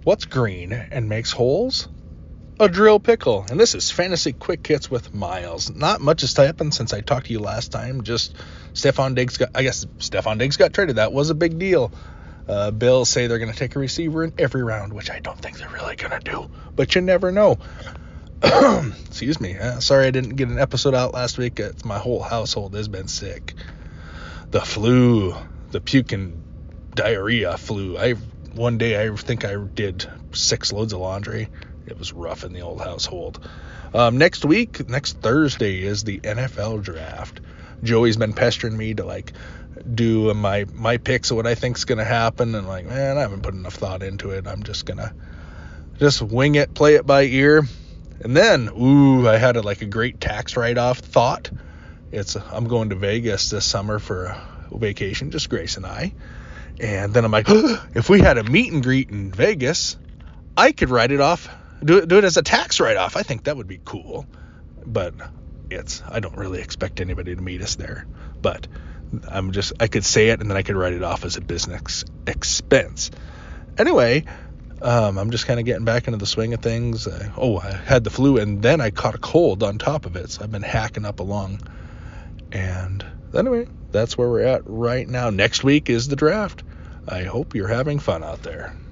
What's green and makes holes? A drill pickle. And this is Fantasy Quick Hits with Miles. Not much has happened since I talked to you last time. Just Stefon Diggs got traded. That was a big deal. Bills say they're going to take a receiver in every round, which I don't think they're really going to do. But you never know. Excuse me. Sorry I didn't get an episode out last week. My whole household has been sick. The flu. The puking diarrhea flu. One day I think I did 6 loads of laundry. It was rough in the old household. Next Thursday, is the NFL draft. Joey's been pestering me to do my picks of what I think's gonna happen, and man, I haven't put enough thought into it. I'm just gonna wing it, play it by ear. And then, I had a great tax write-off thought. I'm going to Vegas this summer for a vacation, just Grace and I. And then I'm like, if we had a meet and greet in Vegas, I could write it off, do it as a tax write-off. I think that would be cool. But I don't really expect anybody to meet us there. But I could say it, and then I could write it off as a business expense. Anyway, I'm just kind of getting back into the swing of things. I had the flu, and then I caught a cold on top of it, so I've been hacking up a lung. And anyway, that's where we're at right now. Next week is the draft. I hope you're having fun out there.